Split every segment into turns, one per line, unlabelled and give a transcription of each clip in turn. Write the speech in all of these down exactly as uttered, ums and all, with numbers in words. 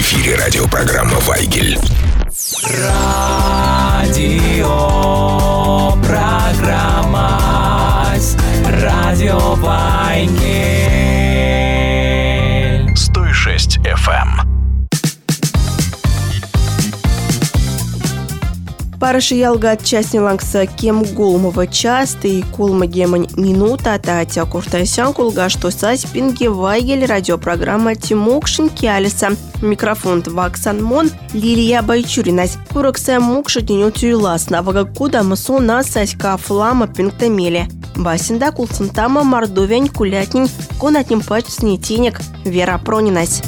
эфире радиопрограмма «Вайгель».
Радио программа Радио Вайгель.
сто шесть эф эм.
Параши ялгат частни лангса кем гулмова части и кулма гемань минута татя куртайсян кулга что сась пинги Вайгель радиопрограмма Тимокшин Киалиса. Микрофон Ваксан Мон Лилия Байчуринась. Курокса мукша деню тюйлас навага куда масу насась кафлама пинктамеле. Басинда кулцентама мордовянь кулятнин конатним пач снетинек Вера Пронинась.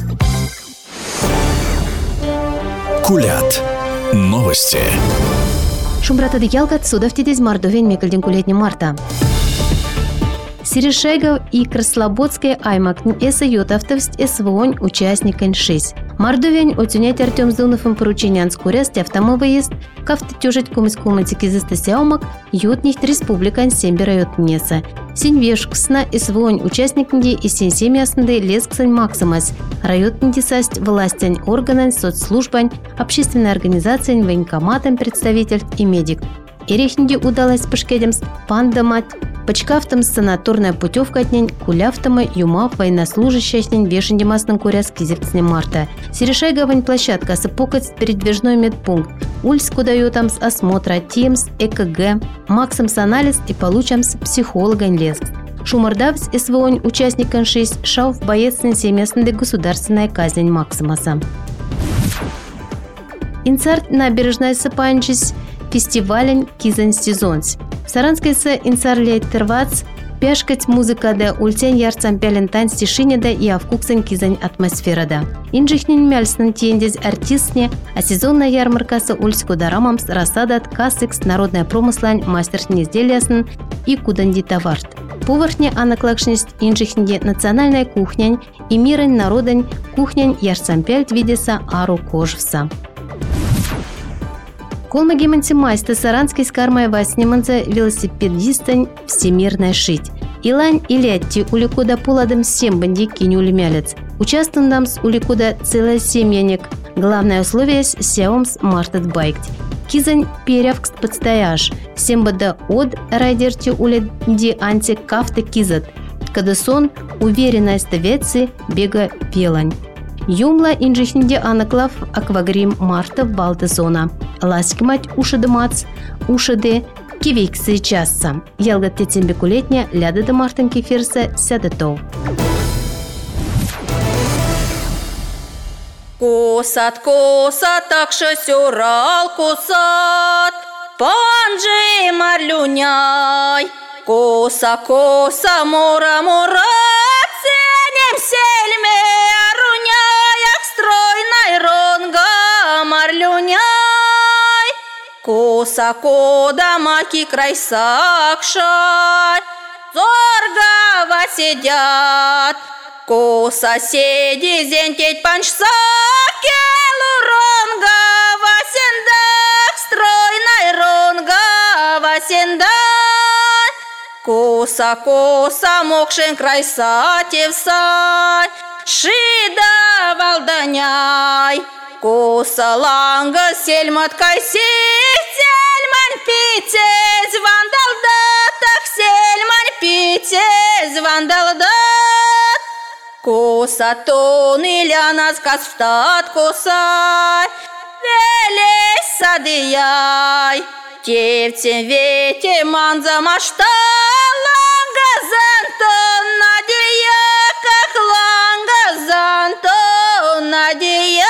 Кулят. Новости.
Шумбрата дикялгат судов тидез мордовен мекалден кулетни марта. Серешегов и Краслободская аймакн эса йотавтовсть эсвонь участникен шесть. Мордовен оценять Артем Здуновым поручениан скоряст автома выезд, кафты тюжить кумыс-куматики застасяумак, ютнихт республикан сембера йотнеса. Синьвешксна эсвонь участникнди и синсемияснды лесксань максимас. Райотнди састь властянь органан, соцслужбань, общественная организация, военкоматам представитель и медик. Эрехнди удалось пашкедемс пандамат, почкафтам санаторная путевка отнянь, кулявтама, юмав, военнослужащий вешенди масным куряс кизерцнем марта. Серешайгавань площадка сапокать передвижной медпункт. Ульс куда там с осмотра, тимс, ЭКГ, максимс анализ и получамс психологань леск. Шумардавс СВОНь участник шесть шауф боецный семестный государственная казнь Максимаса. Инцарт набережная сапанчись фестивален кизань сезонс. В Саранской с инцарлей тервац пешкать музыка да ультень ярцам пялентань стишине да и авкуксань кизань атмосфера да. Инжихнин мяльснан тендез артистне, а сезонная ярмарка с ульску дарамамс рассадат касыкс народная промыслань мастерсне изделиясн и куданди товарт. Повархне анаклакшнист инжихнде национальная кухнянь и мирань народань кухнянь ярцам пяльт видеса ару кожвса. Колмаги мантимайста Саранской скармая васниманца велосипедистань всемирная шить. Илань и летти уликуда пуладым всем банди кинюли мялец. Участвуем нам с уликуда целая семьяник. Главное условие с сеомс мартат байкт. Кизань перявкст подстояж. Всем бада от райдерти уледи анти кафте кизат. Кадасон уверенность вецы бега пелань. Юмла инжихнде анаклав аквагрим марта балта зона. Ласкимать ушады мац, ушады кивиксы часса. Ялгат тецембекулетня ляда да мартин кефирса сядетов.
Косат, косат, так шосюрал косат, панджи марлюняй. Коса, коса, мора, мора, ценем сельме, аруняях стройной ронга марлюняй. Коса, кода, маки, край сакшай, зоргава сидят. Коса, седи, зентеть панчса, келу ронга васендак, стройной ронга васендак. Коса, коса, мокшен край сатевсай, шида валданяй. Коса, ланга, сельматкай сих, сельмань питез, вандалдат, так сельмань питез, вандалдат. Коса, тон илянас касфтат косай, велес садияй. Тевцем вете манза машта, ланга зантон надия, как ланга зантон надия.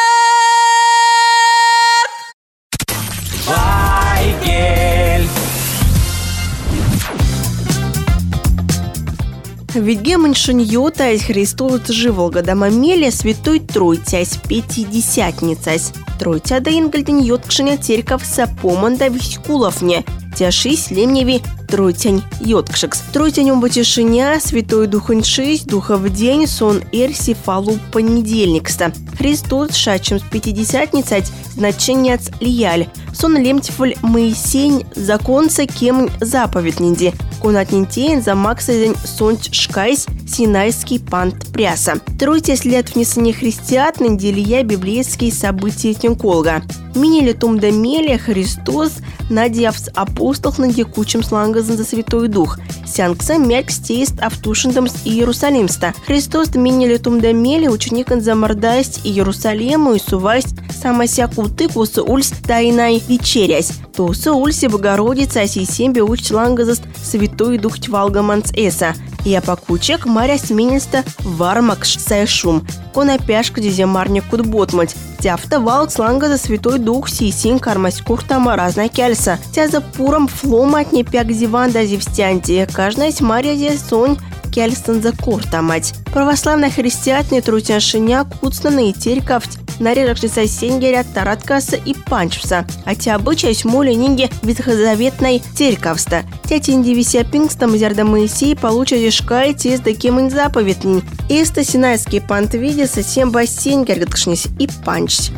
Ведь гемон шиньота из Христос живол годама меле святой Тройцясь пятидесятницась. Тройця да ингальден йоткшиня церковь сапоманда вискуловне. тяшись лемневи тройтянь йоткшикс. Тройтянем батишиня, святой духонь шесть, духа в день, сон эрси фалу понедельникста. Христос шачем с пятидесятницать, значение лияль. Сон лемтифль Моисень, законца кем заповедниди. Конатнинтейн за максазень сонт шкайс, синайский пант пряса. Тройтясь лет внесения христиат, неделия библейские события тенколга. Минили том да меле Христос, надевс апостол на декучем слангазан за Святой Дух. Сянкса мярк стеист автушендом с Иерусалимста. Христос минили том да меле ученикан за мордасть Иерусалиму и сувасть сама сяку тыквуса ульс тайной вечерясь. Туса ульси Богородица оси сембе уч слангазаст Святой Дух тьвалгаманц эса. Я покучек маря смениста вармакш сайшум. Кона пяшка диземарня кудботмать. Тяфта валк сланга за Святой Дух сисин кармась куртама разная кельса. Тя за пуром фломать не пяк зиван да зивстянти. Каждая мария зе сонь кельстан за куртамать. Православная христиатня трутяшиня куцнана и терьковть. Нарежешься сенгеря тараткаса и панчвса. А те обычай смоли нинги ветхозаветной терьковста. Тя индивися пингстам зерда Моисей получат ешкай тез да кемын заповедни. Эста синайский пант видится сем бассейн гергатшнись и панчсь.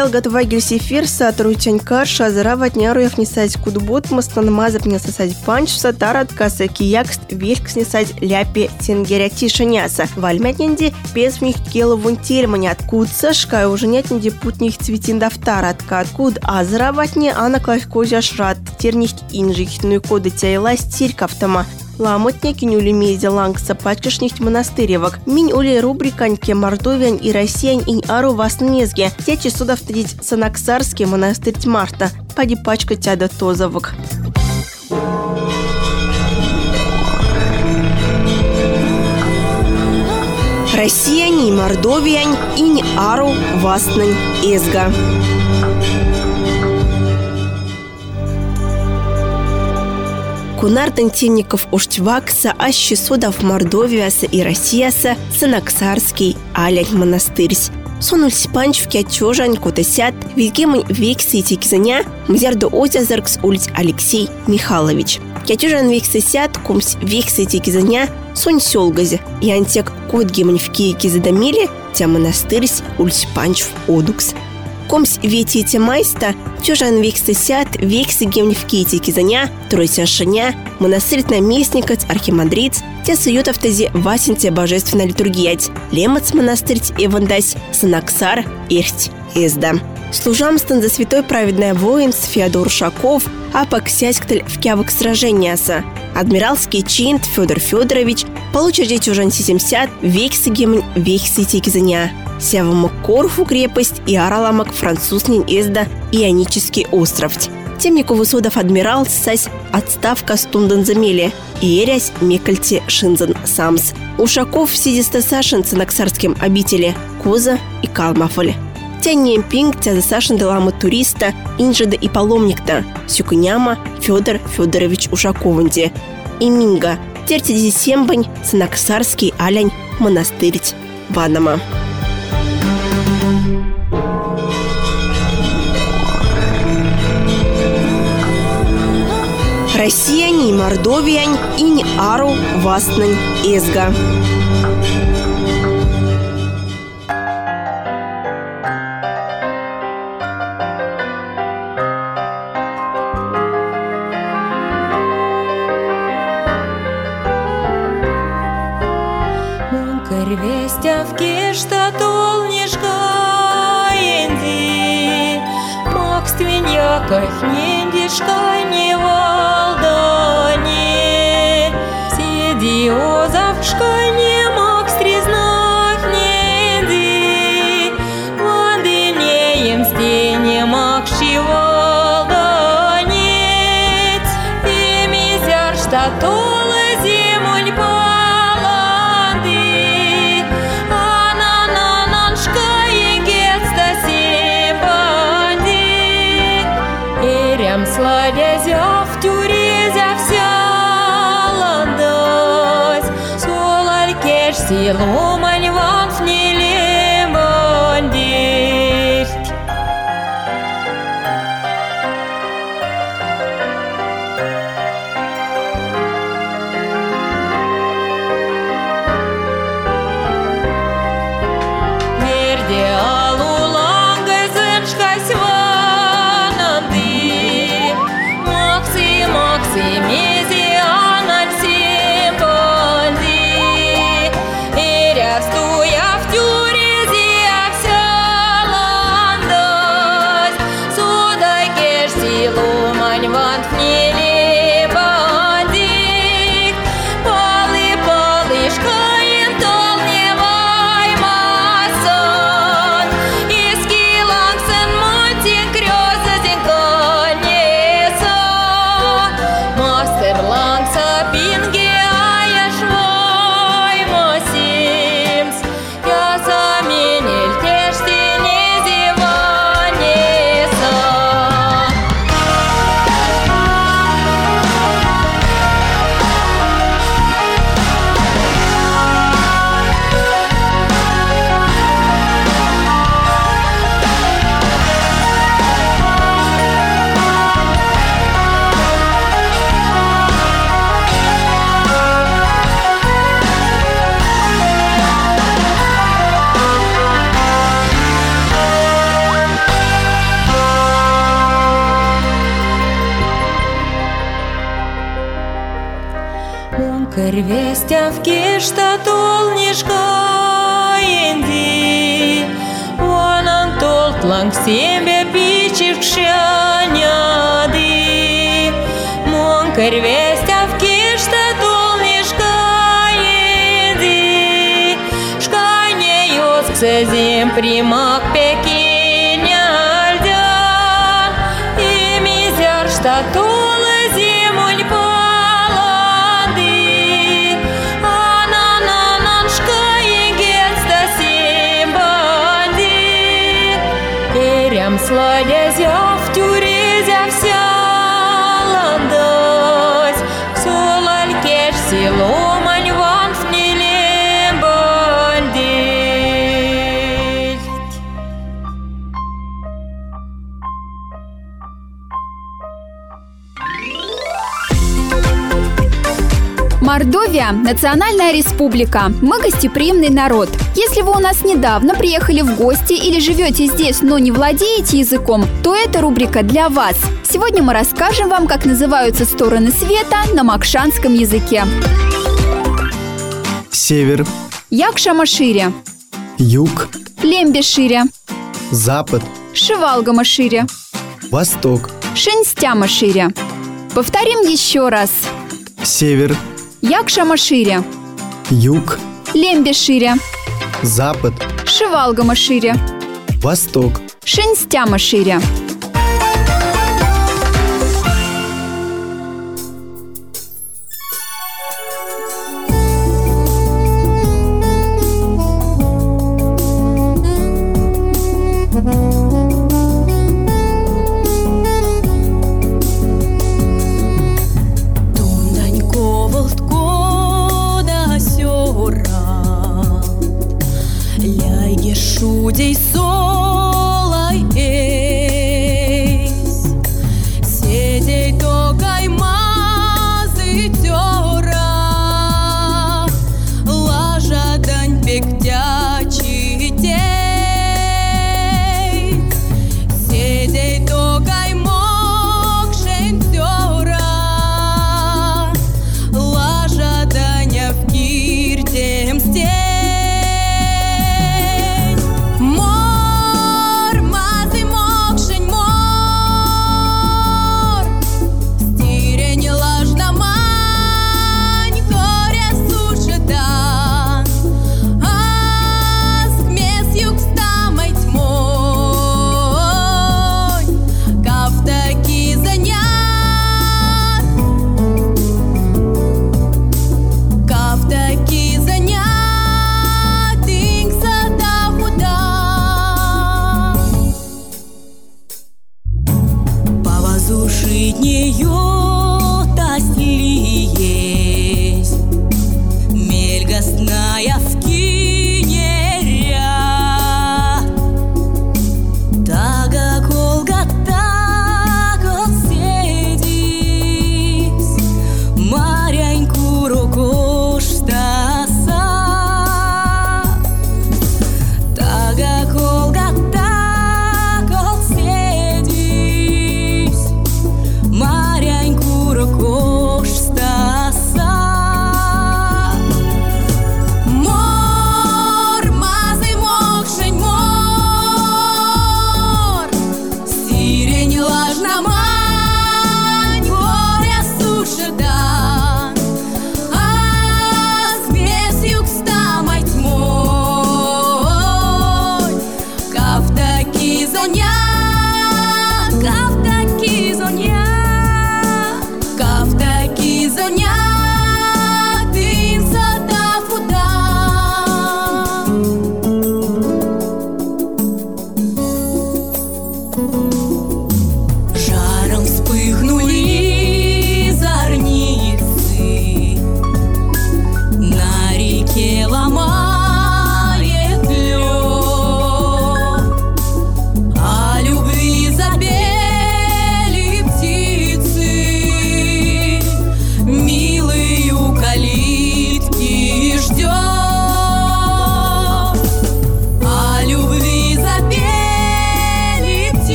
Ялгат Вайгель Сефир Сатрутянь Карша Зараватняру Яхнисать Кудбут Мастан Мазап Несасать Панч Сатарат Каса Киякст Вельк снесать Ляпи Тенгеря Тишиняса Вальмятненди без них Келовун Тельмани откудца Шкай уже нятненди путних цветин дафтаратка откуд а Зараватне Ана Клахкозя Шрат Терних Инжихную коды Тяйла Стиркавтама Ламотня кинюли мейзе лангса пачкашних монастыревок. Минь ули рубриканьке Мордовиан и Россиян инь ару вас незге. Течи судов тадить Санаксарский монастырь Марта. Пади пачка тяда тозовок. Россияне и Мордовиан инь ару вастнань эзга. Кунартан Тенников Уштвакса, аще судов Мордовиаса и Россияса, Санаксарский, Алянь монастырсь. Сонуль спанч в кячожань котосят, вильгемонь векси текизаня, мзярду озязаркс улиц Алексей Михайлович. Кячожан векси сят, кумс векси текизаня, сонь сёлгазе, и антек котгемонь в киеки задамили, тя монастырсь улиц панч в одукс. Комс вети те майста, чужан вексы сят, вексы гемни в ките кизаня, тройся шаня, монастырь наместникац, архимандриц, те суют в тези васенте божественная литургиять, лемац монастырь эвандась, санаксар, эрть, эзда. Служамстан за святой праведная воинс Феодор Ушаков, а поксяськтель в кявок сраженияса. Адмиралский чин Федор Федорович, получили чужан семьдесят, вексы гемни, вексы текизаня. Сявамок Корфу крепость и Араламок французнин эзда Ионический остров. Темникову судов адмирал сась отставка стундан замели и эрясь мекальте шинзан самс. Ушаков сидиста сашен цинаксарским обители Коза и Калмафаль. Тянем пинг тяза сашен делама туриста инжеда и паломникта Сюкняма Федор Федорович Ушакованде. И минга терти сембань цинаксарский алянь монастырь Ванама. Россияне и Мордовиань инь ару вастнань эзга.
Вестя в кишта толнишка энди, Макс твиньяках нендишка не валдани, Сиди озавшка не Макс трезнах ненди, Вандынеем стене Макши валданец, И мизяр что толы зимунь по Сладязя в тюрезя вся ландась, Солаль кеш силу мальван в неле бандить. Мерде алуланга зеншкась Мези анальсим банди, Иря стоя в тюрезе вся ландась, Судай кеш силу маньван в неле бандик, Палы палышкаин толневай масон, Иски лангсен мотин крёза зенканеса, Мастер Кырвестя в кишта толнишка инди, ванан толтланг себе бичик шаняди. Мон кырвестя в кишта толнишка инди, шкане йоск сезим примак пекиняльдян, и мизяр штатолы зимунь паланди, анананан шкаингетста симбанди, эрям сладязя в тюрезя вся ландась, солаль кеш силомань ван в нилембанди.
Мордовия – национальная республика. Мы гостеприимный народ. Если вы у нас недавно приехали в гости или живете здесь, но не владеете языком, то эта рубрика для вас. Сегодня мы расскажем вам, как называются стороны света на макшанском языке.
Север,
Якша-Маширя,
юг,
Лембе-Ширя,
запад,
Шивалга-Маширя,
восток,
Шинстя-Маширя. Повторим еще раз.
север,
Якша-Маширя,
юг,
Лембе-Ширя,
запад,
Шивалга-Маширя,
восток.
Шинстя-Маширя.
Шудей солай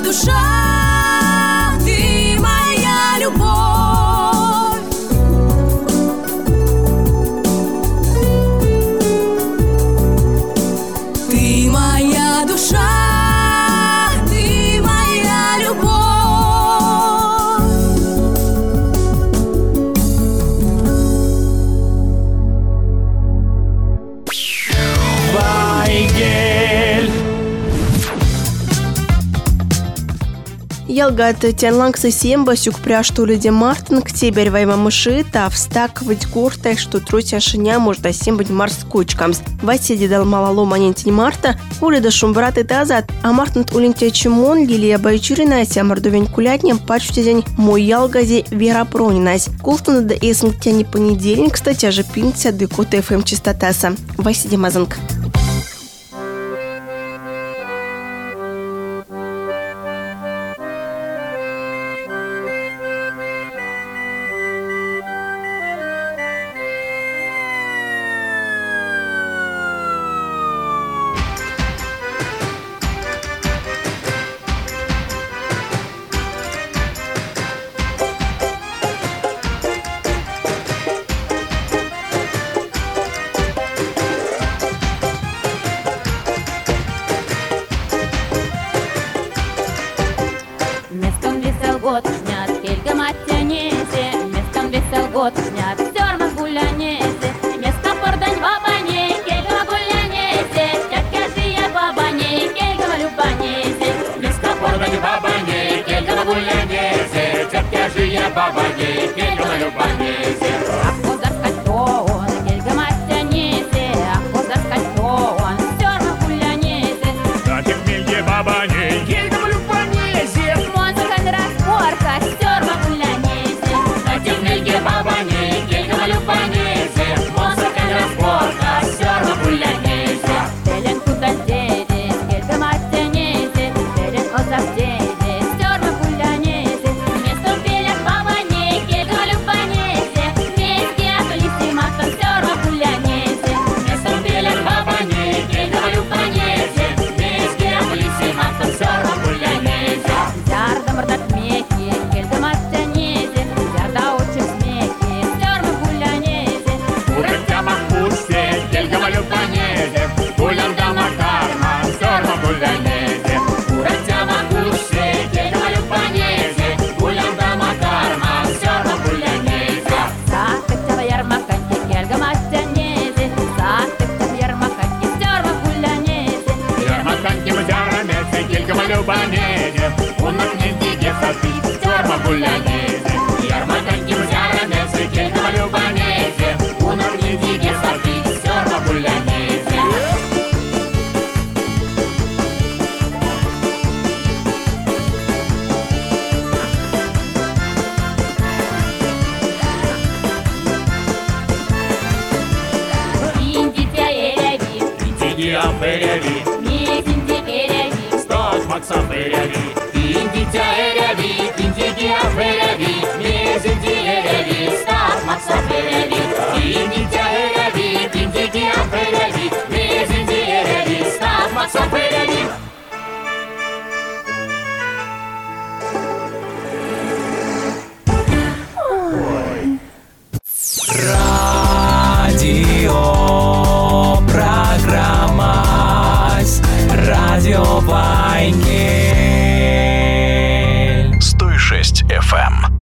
душа, ты моя любовь. Ты моя душа, ты моя любовь.
Вайгель.
Ялгат тянлангса семба сюк пряшту люди мартин к тебе вайма мыши, та встак выть гуртай, что трутя шиня может сембать марс кучкамс. Васи дал малало манентин марта, улида шумбрат и тазат, а мартин улинтя чимон, лилия байчурина, ся мордовень кулятнем, пачте день мой ялгази вера пронинась. Култана да эсм тяни понедельник, кстати, же пинция декота эфэм чистотаса. Васи демазанг.
Местом весел год снят, кельга матянезе, местом весел год снят, сёрма гулянезе, место пордань бабане, кельга гулянезе, тятя жия бабане, кельга любанезе, место пордань бабане, кельга гулянезе, тятя жия бабане, кельга любанезе. Ахо заскальтон, кельга матянезе, ахо заскальтон, сёрма гулянезе,
Тятя кельге бабане, кельга любанезе.
разборка, сёрма гулянезе.
Тятя кельге бабане, кельга любанезе.
Музыка разборка, сёрма гулянезе. Телен кудальдеде, кельга матянезе, телен озавдеде, сёрма гулянезе. Место белях бабане, кельга любанезе, вместе отулиси матом, сёрма гулянезе.
Место белях бабане, кельга любанезе, вместе отулиси матом, сёрма гулянезе.
Ярда морда смеки, кельга матянезе, ярда очи смеки, сёрма гулянезе.
Ураття махусе, кельга любанезе, гулянда макарма, сёрма гулянезе. Ураття махусе, кельга любанезе, гулянда макарма, сёрма гулянезе.
Сактыктава ярмаканьке, кельга матянезе, сактыктава ярмаканьке, сёрма гулянезе.
Ярмаканьке мазярамезе, кельга любанезе, унак не диге саты, сёрма гулянезе. Ярмаканьке мазярамезе, кельга любанезе, унак не диге саты, сёрма гулянезе.
Индитя эреви,
Индия фереви,
мизинди эреви,
стать макса фереви. Индитя эреви, индия фереви, мезинди эреви, стать макса фереви. Индитя эреви, индия фереви, мезинди эреви, стать макса фереви.
Радио программа Радио Вайгель
сто шесть эф эм.